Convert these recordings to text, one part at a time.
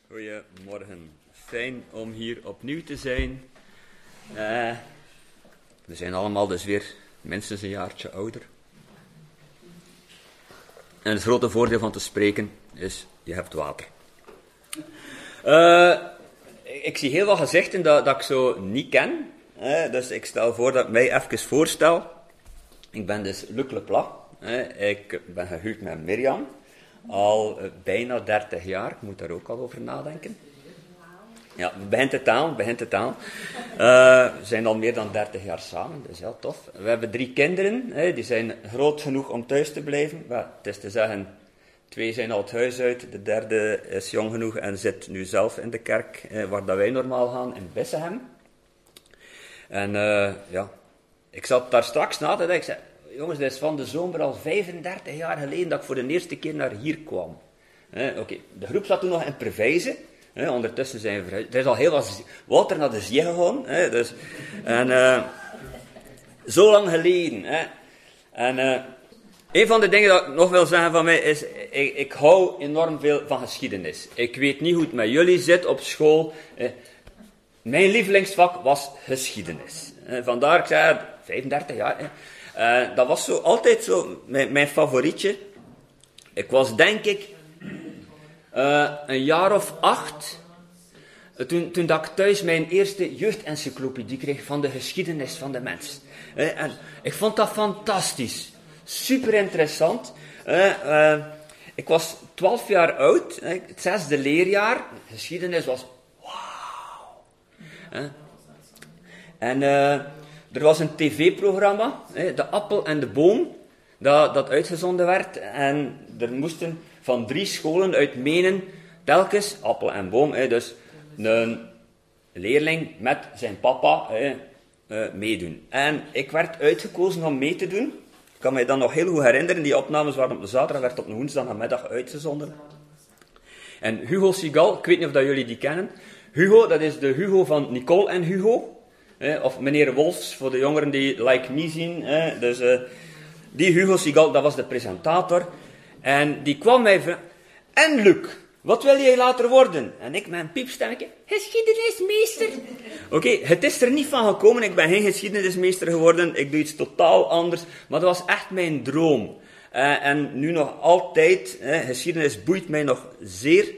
Goedemorgen. Fijn om hier opnieuw te zijn. We zijn allemaal dus weer minstens een jaartje ouder. En het grote voordeel van te spreken is, je hebt water. Ik zie heel wat gezichten dat ik zo niet ken. Dus ik stel voor dat ik mij even voorstel. Ik ben dus Luc Leplat. Ik ben gehuwd met Mirjam. Al bijna 30 jaar. Ik moet daar ook al over nadenken. Ja, begint het aan. We zijn al meer dan 30 jaar samen, dus ja, tof. We hebben 3 kinderen, die zijn groot genoeg om thuis te blijven. Maar het is te zeggen, 2 zijn al het huis uit, de derde is jong genoeg en zit nu zelf in de kerk, waar dat wij normaal gaan, in Bessenhem. En ja, ik zat daar straks na te denken, ik zei, jongens, dit is van de zomer al 35 jaar geleden dat ik voor de eerste keer naar hier kwam. Oké, de groep zat toen nog in Perwijze. Ondertussen zijn we verhuisd. Er is al heel wat water naar de zee gegaan. Dus, en zo lang geleden. En een van de dingen dat ik nog wil zeggen van mij is, ik hou enorm veel van geschiedenis. Ik weet niet hoe het met jullie zit op school. Mijn lievelingsvak was geschiedenis. Vandaar, ik zei, 35 jaar. Dat was zo, altijd zo mijn favorietje. Ik was denk ik een jaar of 8, toen dat ik thuis mijn eerste jeugdencyclopedie kreeg van de geschiedenis van de mens. En ik vond dat fantastisch. Super interessant. Ik was 12 jaar oud, het 6e leerjaar. Geschiedenis was wauw. En er was een tv-programma, De Appel en de Boom, dat uitgezonden werd. En er moesten van 3 scholen uit Menen telkens, appel en boom, dus een leerling met zijn papa meedoen. En ik werd uitgekozen om mee te doen. Ik kan me dat nog heel goed herinneren. Die opnames waren op de zaterdag, werd op een woensdagmiddag uitgezonden. En Hugo Sigal, ik weet niet of dat jullie die kennen. Hugo, dat is de Hugo van Nicole en Hugo. Of meneer Wolfs, voor de jongeren die Like Me zien. Dus die Hugo Sigal, dat was de presentator. En die kwam mij vragen, en Luc, wat wil jij later worden? En ik met een piepstemmetje, geschiedenismeester. Oké, het is er niet van gekomen, ik ben geen geschiedenismeester geworden, ik doe iets totaal anders, maar dat was echt mijn droom. En nu nog altijd, geschiedenis boeit mij nog zeer.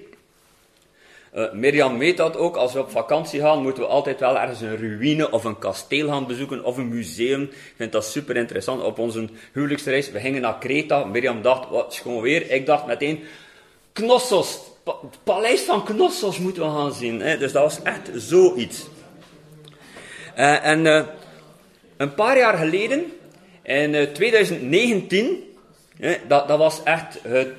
Mirjam weet dat ook, als we op vakantie gaan, moeten we altijd wel ergens een ruïne of een kasteel gaan bezoeken, of een museum. Ik vind dat super interessant. Op onze huwelijksreis, we gingen naar Kreta, Mirjam dacht, wat schoon weer. Ik dacht meteen, Knossos, het paleis van Knossos moeten we gaan zien. Dus dat was echt zoiets. En een paar jaar geleden, in 2019, dat was echt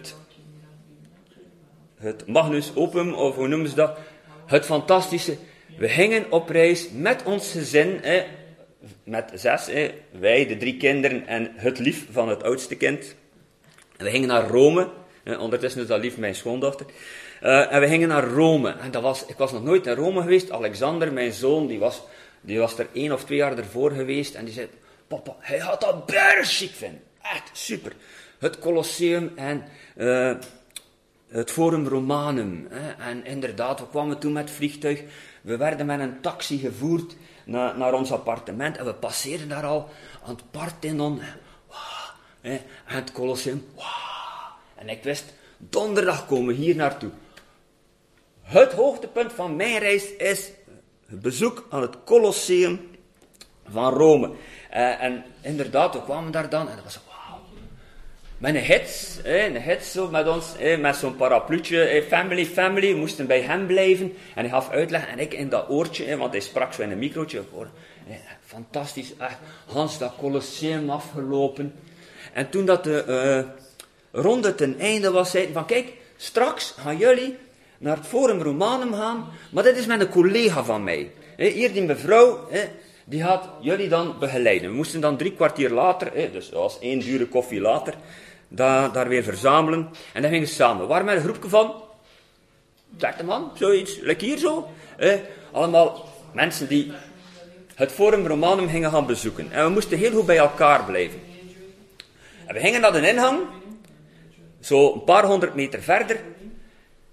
het magnus opum, of hoe noemen ze dat? Het fantastische. We gingen op reis met ons gezin, met 6, wij, de 3 kinderen en het lief van het oudste kind. En we gingen naar Rome, ondertussen is dat lief mijn schoondochter. En we gingen naar Rome. En ik was nog nooit in Rome geweest. Alexander, mijn zoon, die was er 1 of 2 jaar ervoor geweest. En die zei, papa, hij gaat dat bergchic vinden. Echt super. Het Colosseum en het Forum Romanum. En inderdaad, we kwamen toen met het vliegtuig. We werden met een taxi gevoerd naar ons appartement. En we passeerden daar al aan het Parthenon. En het Colosseum. En ik wist, donderdag komen we hier naartoe. Het hoogtepunt van mijn reis is het bezoek aan het Colosseum van Rome. En inderdaad, we kwamen daar dan en dat was wauw. Met een gids zo met ons, met zo'n parapluutje, family, we moesten bij hem blijven. En hij gaf uitleg en ik in dat oortje, want hij sprak zo in een microotje. Fantastisch, echt, Hans dat Colosseum afgelopen. En toen dat de ronde ten einde was, zeiden van kijk, straks gaan jullie naar het Forum Romanum gaan, maar dit is met een collega van mij. Hier die mevrouw, die gaat jullie dan begeleiden. We moesten dan 3 kwartier later, dus dat was 1 dure koffie later, daar weer verzamelen. En dan gingen we samen. We waren met een groepje van 30 man, zoiets, like hier zo. Allemaal mensen die het Forum Romanum gingen gaan bezoeken. En we moesten heel goed bij elkaar blijven. En we gingen naar de ingang, zo een paar 100 meter verder.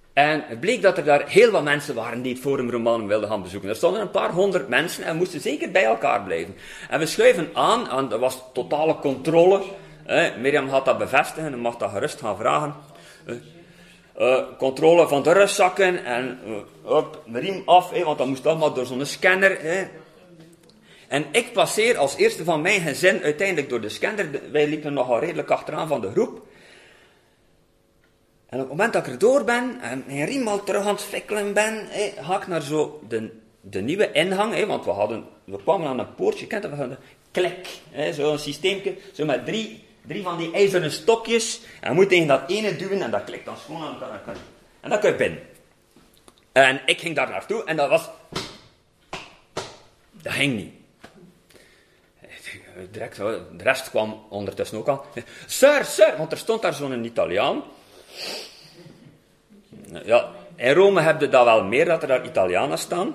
En het bleek dat er daar heel wat mensen waren die het Forum Romanum wilden gaan bezoeken. Er stonden een paar honderd mensen en we moesten zeker bij elkaar blijven. En we schuiven aan en er was totale controle. Mirjam had dat bevestigen en mag dat gerust gaan vragen. Controle van de rugzakken en riem af, want dat moest allemaal door zo'n scanner. En ik passeer als eerste van mijn gezin uiteindelijk door de scanner. Wij liepen nogal redelijk achteraan van de groep. En op het moment dat ik er door ben en mijn riem al terug aan het fikkelen ben, ga ik naar zo de nieuwe ingang, want we kwamen aan een poortje, kent dat, een klik, zo'n systeemje, zo met drie van die ijzeren stokjes, en je moet tegen dat ene duwen en dat klikt dan schoon aan elkaar. En dan kun je binnen. En ik ging daar naartoe en dat ging niet. Direct, de rest kwam ondertussen ook al. Sir, want er stond daar zo'n Italiaan. Ja, in Rome heb je dat wel meer, dat er daar Italianen staan.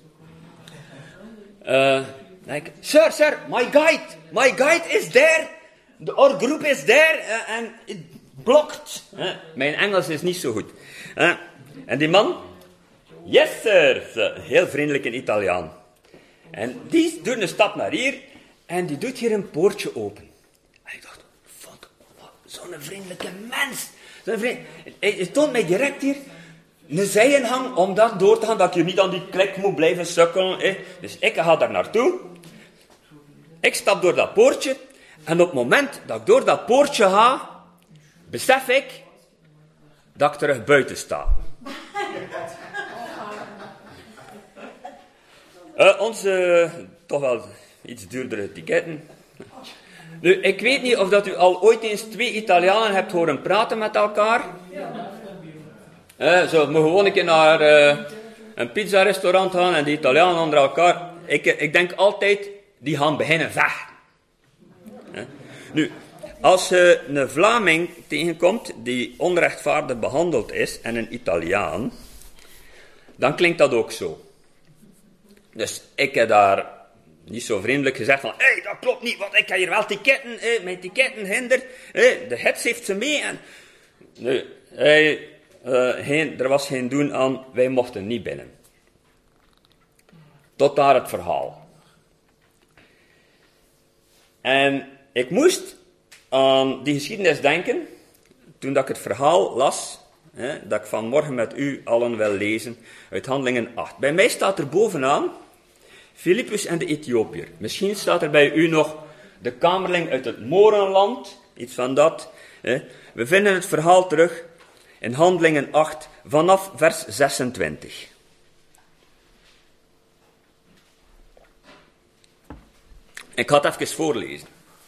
Sir, my guide is there. Our group is there and it blocked. Mijn Engels is niet zo goed. En die man, yes sir, heel vriendelijk in Italiaan. En die doet een stap naar hier en die doet hier een poortje open. En ik dacht, zo'n vriendelijke mens. Hij toont mij direct hier een zijenhang om dat door te gaan, dat je niet aan die klik moet blijven sukkelen. Dus ik ga daar naartoe. Ik stap door dat poortje. En op het moment dat ik door dat poortje ga, besef ik dat ik terug buiten sta. Onze toch wel iets duurdere ticketten. Nu, ik weet niet of dat u al ooit eens 2 Italianen hebt horen praten met elkaar. Zo, we gewoon een keer naar een pizzarestaurant gaan en die Italianen onder elkaar. Ik denk altijd, die gaan beginnen vechten. Nu, als je een Vlaming tegenkomt die onrechtvaardig behandeld is en een Italiaan, dan klinkt dat ook zo. Dus ik heb daar niet zo vriendelijk gezegd van, dat klopt niet, want ik heb hier wel ticketten, mijn ticketten hinder, de hits heeft ze mee. En... Nee, er was geen doen aan, wij mochten niet binnen. Tot daar het verhaal. En ik moest aan die geschiedenis denken, toen dat ik het verhaal las, dat ik vanmorgen met u allen wil lezen, uit Handelingen 8. Bij mij staat er bovenaan, Filippus en de Ethiopiër. Misschien staat er bij u nog de kamerling uit het Morenland, iets van dat. We vinden het verhaal terug in Handelingen 8, vanaf vers 26. Ik ga het even voorlezen.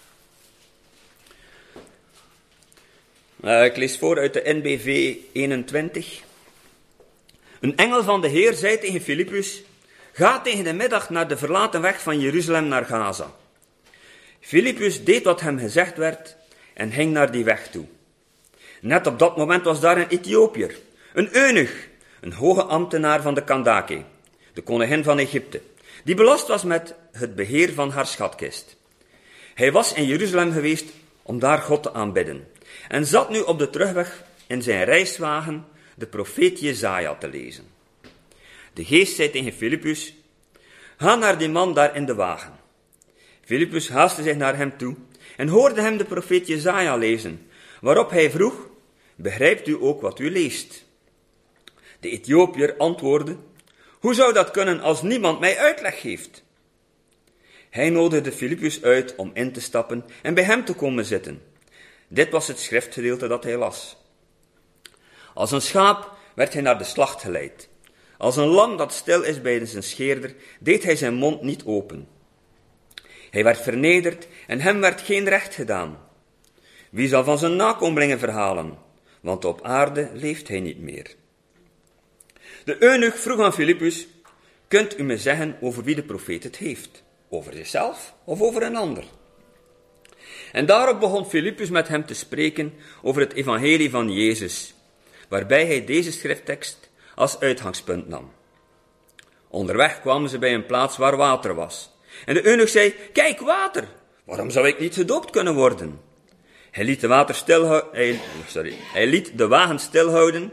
Ik lees voor uit de NBV 21. Een engel van de Heer zei tegen Filippus, ga tegen de middag naar de verlaten weg van Jeruzalem naar Gaza. Filippus deed wat hem gezegd werd en ging naar die weg toe. Net op dat moment was daar een Ethiopiër, een eunuch, een hoge ambtenaar van de Kandake, de koningin van Egypte, die belast was met het beheer van haar schatkist. Hij was in Jeruzalem geweest om daar God te aanbidden en zat nu op de terugweg in zijn reiswagen de profeet Jesaja te lezen. De geest zei tegen Filippus, ga naar die man daar in de wagen. Filippus haastte zich naar hem toe en hoorde hem de profeet Jesaja lezen, waarop hij vroeg, begrijpt u ook wat u leest? De Ethiopiër antwoordde, hoe zou dat kunnen als niemand mij uitleg geeft? Hij nodigde Filippus uit om in te stappen en bij hem te komen zitten. Dit was het schriftgedeelte dat hij las. Als een schaap werd hij naar de slacht geleid. Als een lam dat stil is bij zijn scheerder, deed hij zijn mond niet open. Hij werd vernederd en hem werd geen recht gedaan. Wie zal van zijn nakomelingen verhalen? Want op aarde leeft hij niet meer. De eunuch vroeg aan Filippus, kunt u me zeggen over wie de profeet het heeft? Over zichzelf of over een ander? En daarop begon Filippus met hem te spreken over het evangelie van Jezus, waarbij hij deze schrifttekst als uitgangspunt nam. Onderweg kwamen ze bij een plaats waar water was. En de eunuch zei, kijk, water! Waarom zou ik niet gedoopt kunnen worden? Hij liet de wagen stilhouden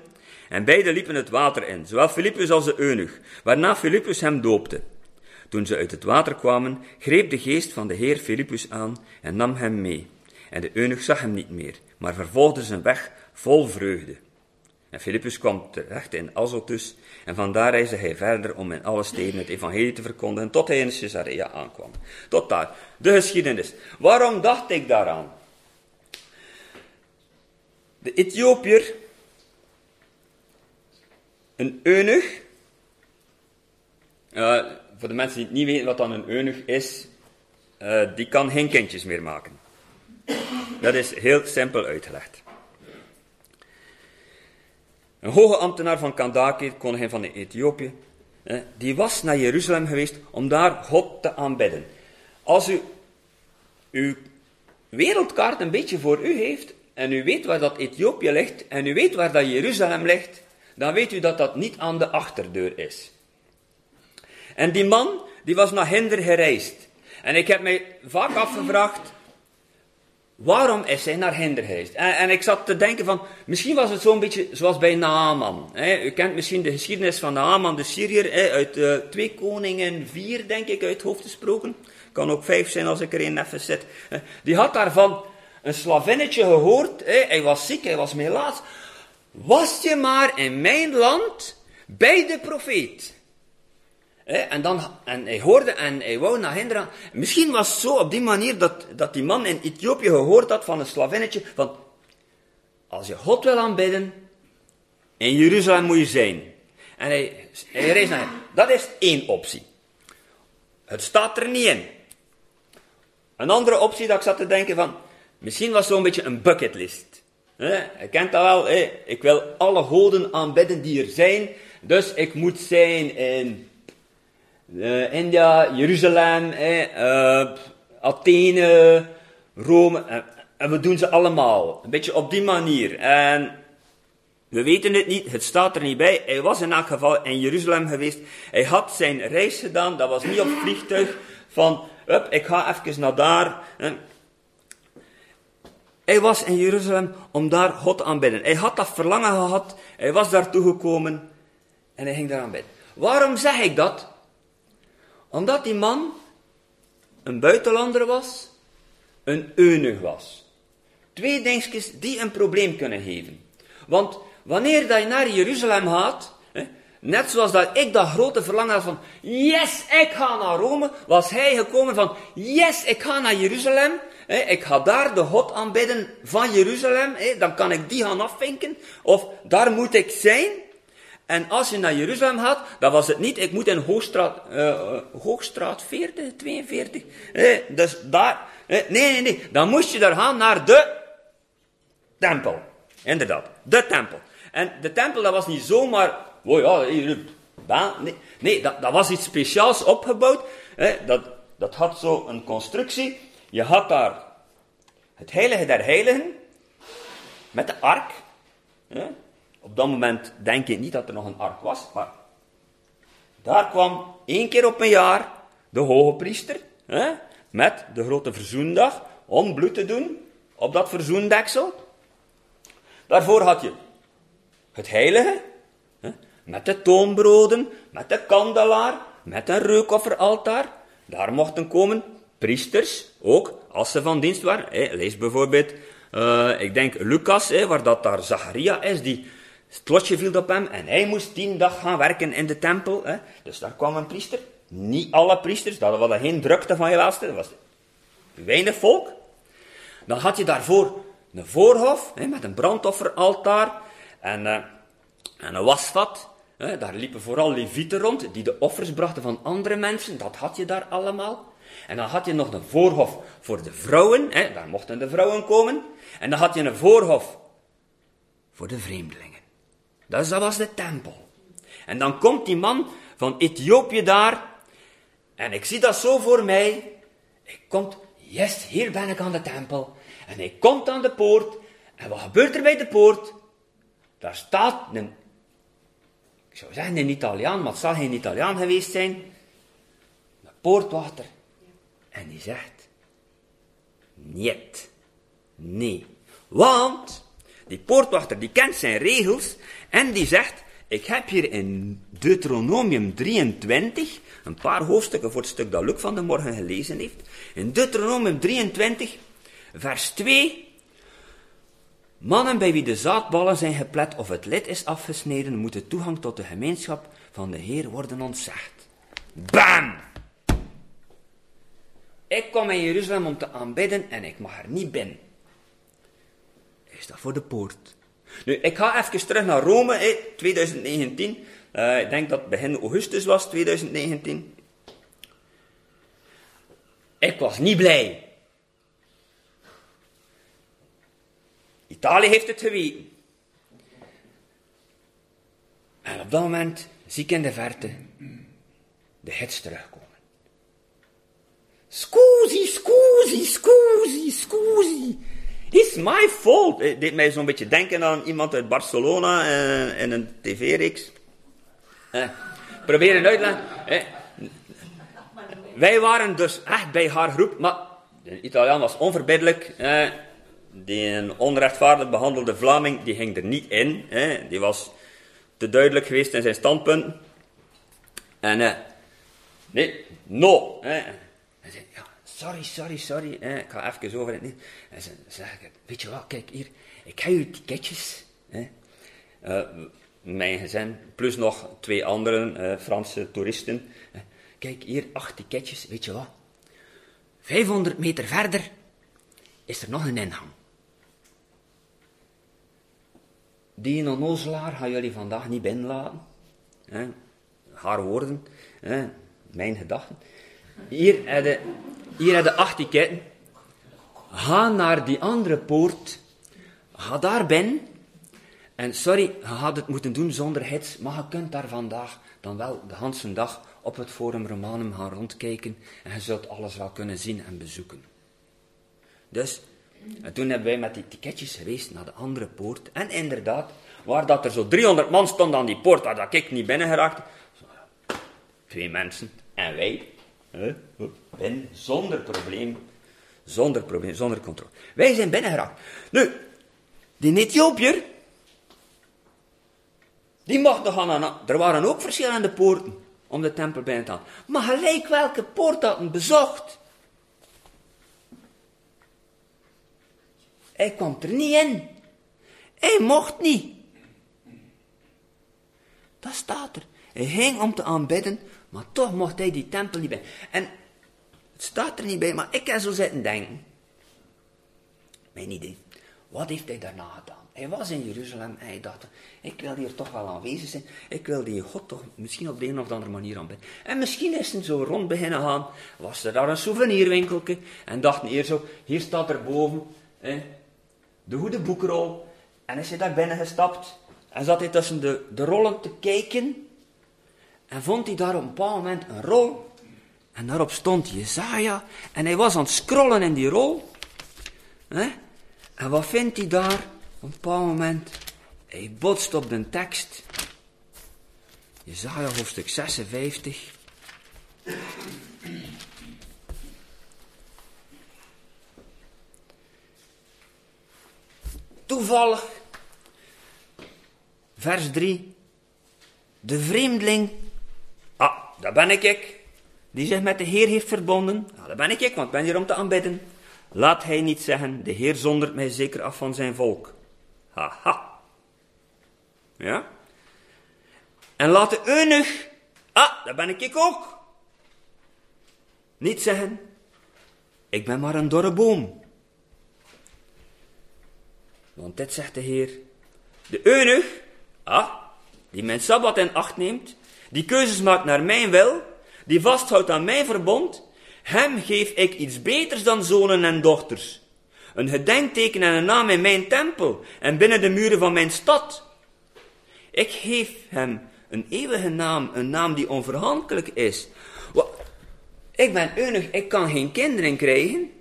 En beiden liepen het water in, zowel Filippus als de eunuch, waarna Filippus hem doopte. Toen ze uit het water kwamen, greep de geest van de Heer Filippus aan en nam hem mee. En de eunuch zag hem niet meer, maar vervolgde zijn weg vol vreugde. En Filippus kwam terecht in Azotus, en vandaar reisde hij verder om in alle steden het evangelie te verkondigen, tot hij in Caesarea aankwam. Tot daar, de geschiedenis. Waarom dacht ik daaraan? De Ethiopiër, een eunuch, voor de mensen die niet weten wat dan een eunuch is, die kan geen kindjes meer maken. Dat is heel simpel uitgelegd. Een hoge ambtenaar van Kandake, koningin van Ethiopië, die was naar Jeruzalem geweest om daar God te aanbidden. Als u uw wereldkaart een beetje voor u heeft, en u weet waar dat Ethiopië ligt, en u weet waar dat Jeruzalem ligt, dan weet u dat dat niet aan de achterdeur is. En die man, die was naar Hinder gereisd. En ik heb mij vaak afgevraagd, waarom is hij naar Hinder gereisd? En ik zat te denken van, misschien was het zo'n beetje zoals bij Naaman. U kent misschien de geschiedenis van Naaman, de Syriër, uit 2 Koningen 4, denk ik, uit het hoofd gesproken. Kan ook 5 zijn als ik er een even zit. Die had daarvan een slavinnetje gehoord, hij was ziek, hij was melaats. Was je maar in mijn land bij de profeet. En hij hoorde en hij wou naar Hinder. Misschien was het zo op die manier dat die man in Ethiopië gehoord had van een slavinnetje, van, als je God wil aanbidden, in Jeruzalem moet je zijn. En hij reist naar hem. Dat is 1 optie. Het staat er niet in. Een andere optie dat ik zat te denken van, misschien was het zo'n beetje een bucketlist. Je kent dat wel, ik wil alle goden aanbidden die er zijn, dus ik moet zijn in India, Jeruzalem, Athene, Rome, en we doen ze allemaal. Een beetje op die manier. En we weten het niet, het staat er niet bij. Hij was in elk geval in Jeruzalem geweest. Hij had zijn reis gedaan, dat was niet op vliegtuig, van, ik ga even naar daar. Hij was in Jeruzalem om daar God te aanbidden. Hij had dat verlangen gehad, hij was daartoe gekomen en hij ging daar aanbidden. Waarom zeg ik dat? Omdat die man een buitenlander was, een eunuch was. 2 dingetjes die een probleem kunnen geven. Want wanneer dat je naar Jeruzalem gaat, net zoals dat ik dat grote verlangen had van, yes, ik ga naar Rome, was hij gekomen van, yes, ik ga naar Jeruzalem, ik ga daar de God aanbidden van Jeruzalem, dan kan ik die gaan afvinken, of daar moet ik zijn. En als je naar Jeruzalem gaat, dan was het niet, ik moet in Hoogstraat 40, 42, dus daar, nee, dan moest je daar gaan naar de tempel. Inderdaad, de tempel. En de tempel, dat was niet zomaar, nee, dat was iets speciaals opgebouwd, dat had zo een constructie, je had daar het heilige der heiligen, met de ark, op dat moment denk ik niet dat er nog een ark was, maar daar kwam 1 keer op een jaar de hoge priester, met de grote verzoendag, om bloed te doen op dat verzoendeksel. Daarvoor had je het heilige, met de toonbroden, met de kandelaar, met een reukofferaltaar. Daar mochten komen priesters, ook als ze van dienst waren. Lees bijvoorbeeld, ik denk Lucas, waar dat daar Zacharia is, het lotje viel op hem en hij moest 10 dagen gaan werken in de tempel. Dus daar kwam een priester. Niet alle priesters, dat was geen drukte van je laatste, dat was weinig volk. Dan had je daarvoor een voorhof, met een brandofferaltaar en een wasvat. Daar liepen vooral levieten rond, die de offers brachten van andere mensen, dat had je daar allemaal. En dan had je nog een voorhof voor de vrouwen, daar mochten de vrouwen komen. En dan had je een voorhof voor de vreemdelingen. Dat was de tempel. En dan komt die man van Ethiopië daar, en ik zie dat zo voor mij. Hij komt, yes, hier ben ik aan de tempel. En hij komt aan de poort, en wat gebeurt er bij de poort? Daar staat ik zou zeggen een Italiaan, maar het zal geen Italiaan geweest zijn. Een poortwachter. En die zegt, niet, nee. Want die poortwachter die kent zijn regels En die zegt, ik heb hier in Deuteronomium 23, een paar hoofdstukken voor het stuk dat Luc van de morgen gelezen heeft. In Deuteronomium 23, vers 2. Mannen bij wie de zaadballen zijn geplet of het lid is afgesneden, moeten toegang tot de gemeenschap van de Heer worden ontzegd. Bam! Ik kom in Jeruzalem om te aanbidden en ik mag er niet binnen. Is dat voor de poort? Nu, ik ga even terug naar Rome, 2019. Ik denk dat het begin augustus was, 2019. Ik was niet blij. Italië heeft het geweten. En op dat moment zie ik in de verte de gids terugkomen. Scusi, scusi, scusi, scusi. It's my fault. Het deed mij zo'n beetje denken aan iemand uit Barcelona in een tv-reeks. Proberen uitleggen. Wij waren dus echt bij haar groep, maar de Italiaan was onverbiddelijk. Die een onrechtvaardig behandelde Vlaming, die ging er niet in. Die was te duidelijk geweest in zijn standpunten. En nee, no. Hij zei, ja, sorry. Ik ga even over het niet. En ze zeggen, weet je wat, kijk hier, ik ga jullie ticketjes. Mijn gezin, plus nog 2 anderen, Franse toeristen. Kijk hier, 8 ticketjes, weet je wat. 500 meter verder is er nog een ingang. Die onnozelaar gaan jullie vandaag niet binnenlaten. Haar woorden, mijn gedachten. Hier heb je 8 ticketten. Ga naar die andere poort. Ga daar binnen. En sorry, je had het moeten doen zonder gids, maar je kunt daar vandaag dan wel de hele dag op het Forum Romanum gaan rondkijken en je zult alles wel kunnen zien en bezoeken. Dus, en toen hebben wij met die ticketjes geweest naar de andere poort. En inderdaad, waar dat er zo 300 man stond aan die poort, waar dat ik niet binnen geraakte. 2 mensen en wij binnen, zonder controle. Wij zijn binnen geraakt. Nu, die Ethiopiër, die mocht nog aan. Er waren ook verschillende poorten om de tempel binnen te gaan. Maar gelijk welke poort dat een bezocht. Hij kwam er niet in. Hij mocht niet. Dat staat er. Hij ging om te aanbidden, maar toch mocht hij die tempel niet bij. En het staat er niet bij, maar ik heb zo zitten denken. Mijn idee. Wat heeft hij daarna gedaan? Hij was in Jeruzalem en hij dacht, ik wil hier toch wel aanwezig zijn. Ik wil die God toch misschien op de een of andere manier aanbidden. En misschien is hij zo rond beginnen gaan. Was er daar een souvenirwinkeltje. En dacht hier zo, hier staat er boven de goede boekrol. En is hij daar binnen gestapt. En zat hij tussen de rollen te kijken. En vond hij daar op een bepaald moment een rol. En daarop stond Jesaja. En hij was aan het scrollen in die rol. En wat vindt hij daar? Op een bepaald moment. Hij botst op de tekst. Jesaja hoofdstuk 56. Toevallig. Vers 3. De vreemdeling. Dat ben ik. Die zich met de Heer heeft verbonden. Dat ben ik, want ik ben hier om te aanbidden. Laat hij niet zeggen, de Heer zondert mij zeker af van zijn volk. Haha. Ja? En laat de eunuch, dat ben ik ook. Niet zeggen, ik ben maar een dorre boom. Want dit zegt de Heer, de eunuch, die mijn Sabbat in acht neemt, die keuzes maakt naar mijn wil, die vasthoudt aan mijn verbond, hem geef ik iets beters dan zonen en dochters. Een gedenkteken en een naam in mijn tempel en binnen de muren van mijn stad. Ik geef hem een eeuwige naam, een naam die onvergankelijk is. Ik ben eunuch, ik kan geen kinderen krijgen.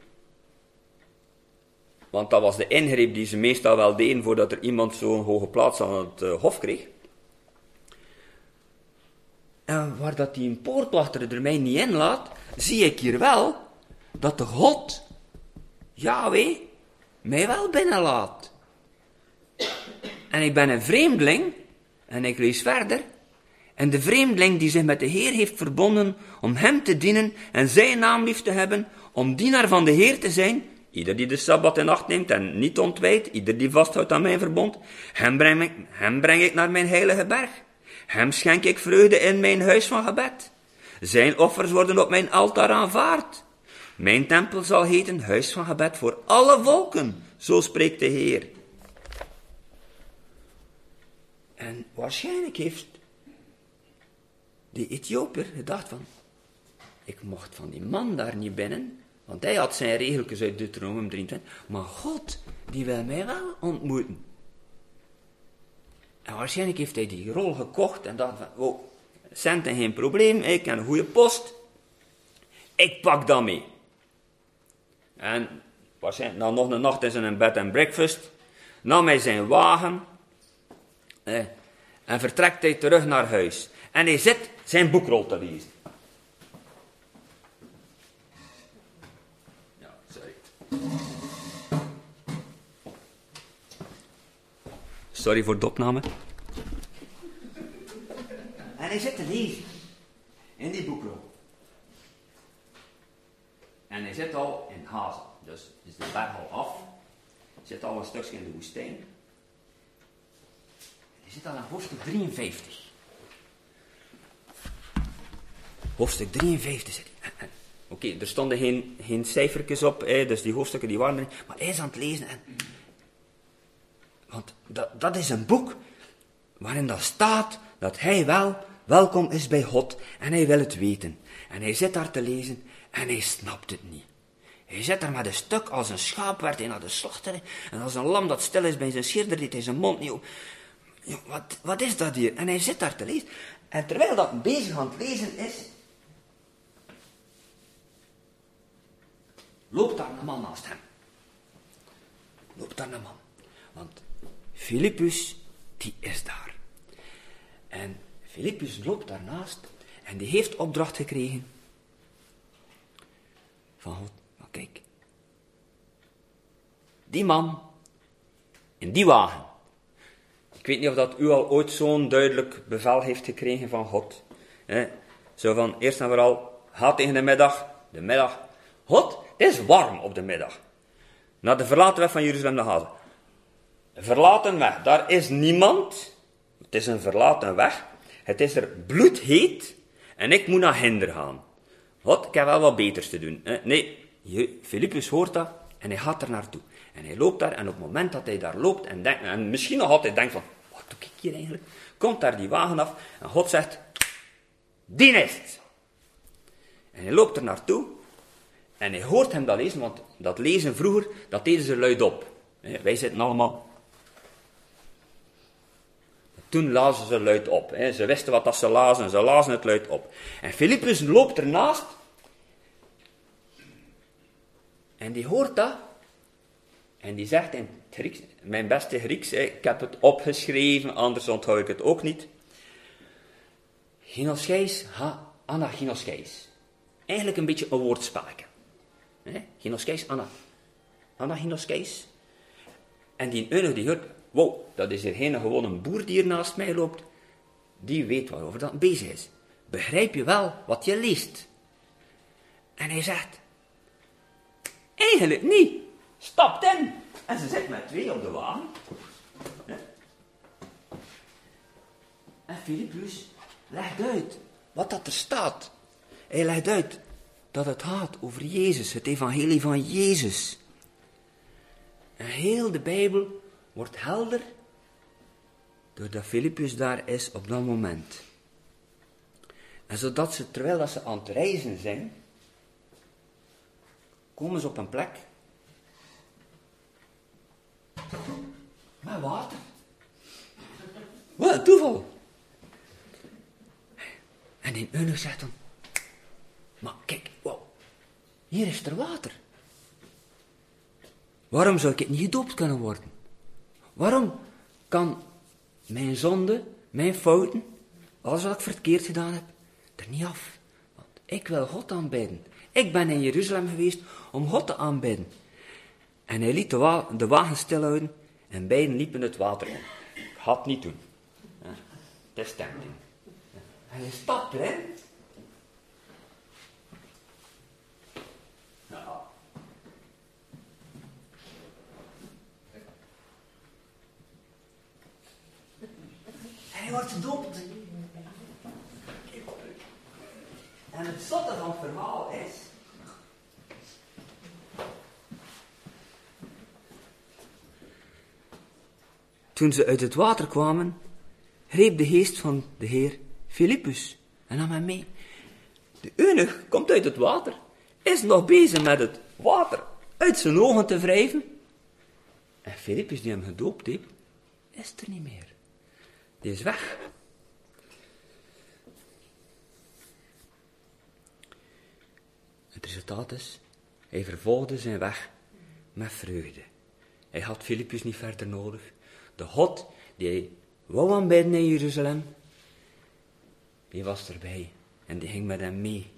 Want dat was de ingreep die ze meestal wel deden voordat er iemand zo'n hoge plaats aan het hof kreeg. En waar dat die een poortwachter er mij niet in laat, zie ik hier wel dat de God, Yahweh, mij wel binnenlaat. En ik ben een vreemdeling, En ik lees verder. En de vreemdeling die zich met de Heer heeft verbonden om hem te dienen en zijn naam lief te hebben, om dienaar van de Heer te zijn, ieder die de Sabbat in acht neemt en niet ontwijdt, ieder die vasthoudt aan mijn verbond, hem breng ik naar mijn heilige berg. Hem schenk ik vreugde in mijn huis van gebed. Zijn offers worden op mijn altaar aanvaard. Mijn tempel zal heten huis van gebed voor alle volken, zo spreekt de Heer. En waarschijnlijk heeft die Ethiopiër gedacht van, ik mocht van die man daar niet binnen, want hij had zijn regeltjes uit Deuteronomium 23, maar God, die wil mij wel ontmoeten. En waarschijnlijk heeft hij die rol gekocht en dacht van, oh, centen geen probleem, ik heb een goede post, ik pak dat mee. En waarschijnlijk na nog een nacht in zijn bed en breakfast, nam hij zijn wagen en vertrekt hij terug naar huis. En hij zit zijn boekrol te lezen. Ja, sorry. Sorry voor de opname. En hij zit te lezen in die boekrol. En hij zit al in Hazel. Dus is de berg al af. Hij zit al een stukje in de woestijn. Hij zit al aan hoofdstuk 53. Hoofdstuk 53 zit hij. Oké, er stonden geen cijfertjes op, dus die hoofdstukken die waren er niet. Maar hij is aan het lezen. Want dat is een boek waarin dat staat dat hij wel welkom is bij God. En hij wil het weten. En hij zit daar te lezen en hij snapt het niet. Hij zit daar met een stuk als een schaap werd hij naar de slachter. En als een lam dat stil is bij zijn scheerder deed hij zijn mond niet op. Wat is dat hier? En hij zit daar te lezen. En terwijl dat bezig aan het lezen is, loopt daar een man naast hem. Loopt daar een man. Want Filippus, die is daar. En Filippus loopt daarnaast en die heeft opdracht gekregen van God. Maar kijk, die man in die wagen. Ik weet niet of dat u al ooit zo'n duidelijk bevel heeft gekregen van God. Zo van, eerst en vooral, ga tegen de middag. God, het is warm op de middag. Naar de verlaten weg van Jeruzalem naar Gaza. Verlaten weg, daar is niemand. Het is een verlaten weg. Het is er bloedheet. En ik moet naar Hinder gaan. God, ik heb wel wat beters te doen. Nee, Filippus hoort dat en hij gaat er naartoe. En hij loopt daar en op het moment dat hij daar loopt en misschien nog altijd denkt van, wat doe ik hier eigenlijk? Komt daar die wagen af en God zegt, die is het. En hij loopt er naartoe en hij hoort hem dat lezen, want dat lezen vroeger, dat deden ze luidop. Wij zitten allemaal... Toen lazen ze luid op. Ze wisten wat dat ze lazen en ze lazen het luid op. En Filippus loopt ernaast en die hoort dat en die zegt in het Grieks, mijn beste Grieks, ik heb het opgeschreven, anders onthoud ik het ook niet. Ginoscheis, anaginoscheis. Eigenlijk een beetje een woordspelletje. Ginoscheis, anaginoscheis. En die eunuch die hoort, wow, dat is hier geen gewone boer die hier naast mij loopt. Die weet waarover dat bezig is. Begrijp je wel wat je leest? En hij zegt, eigenlijk niet. Stapt in. En ze zit met 2 op de wagen. En Filippus legt uit wat dat er staat. Hij legt uit dat het gaat over Jezus, het evangelie van Jezus. En heel de Bijbel wordt helder doordat Filippus daar is op dat moment. En zodat ze, terwijl dat ze aan het reizen zijn, komen ze op een plek met water. Wat een toeval. En die eunuch zegt dan, maar kijk, wow, hier is er water. Waarom zou ik het niet gedoopt kunnen worden? Waarom kan mijn zonde, mijn fouten, alles wat ik verkeerd gedaan heb, er niet af? Want ik wil God aanbidden. Ik ben in Jeruzalem geweest om God te aanbidden. En hij liet de wagen stilhouden en beiden liepen het water in. Ik ga het niet doen. Het is tempting. En je stapt erin. Ja. Hij wordt gedoopt. En het zotte van het verhaal is... Toen ze uit het water kwamen, greep de geest van de Heer Filippus en nam hem mee. De eunuch komt uit het water, is nog bezig met het water uit zijn ogen te wrijven. En Filippus, die hem gedoopt heeft, is er niet meer. Die is weg. Het resultaat is, hij vervolgde zijn weg met vreugde. Hij had Filippus niet verder nodig. De God die hij wou aanbidden in Jeruzalem, die was erbij en die ging met hem mee.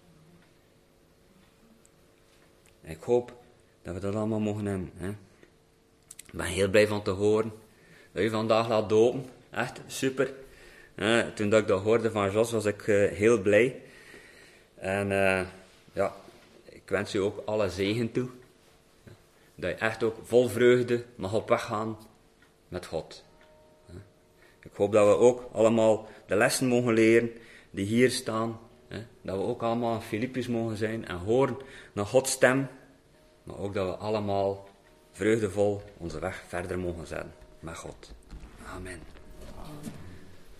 En ik hoop dat we dat allemaal mogen hebben. Hè? Ik ben heel blij van te horen dat je vandaag laat dopen. Echt super. Toen dat ik dat hoorde van Jos was ik heel blij. En ja, ik wens u ook alle zegen toe. Dat je echt ook vol vreugde mag op weg gaan met God. Ik hoop dat we ook allemaal de lessen mogen leren die hier staan. Dat we ook allemaal Filippus mogen zijn en horen naar Gods stem. Maar ook dat we allemaal vreugdevol onze weg verder mogen zetten met God. Amen.